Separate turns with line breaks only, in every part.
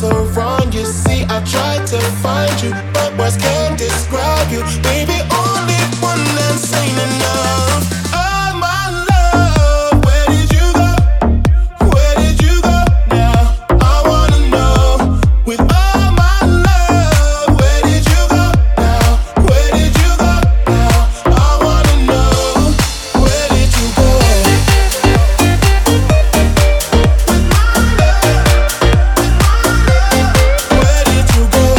are wrong. You see, I tried to find you, but words can't describe you. Baby, only one that's ain't enough. Oh, my love, where did you go? Where did you go now? I wanna know. With all my love, where did you go now? Where did you go now? I wanna know. Where did you go? Where did you go?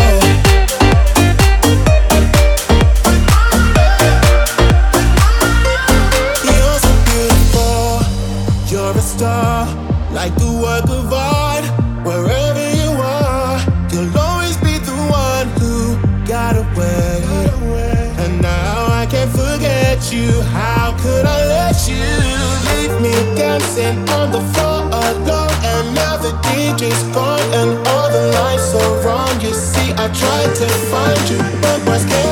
You're so beautiful. You're a star, like a work of art. Wherever you are, you'll always be the one who got away. And now I can't forget you. How could I let you leave me dancing on the floor alone? And now the DJ's gone and all the lights are wrong. You see, I tried to find you, but what's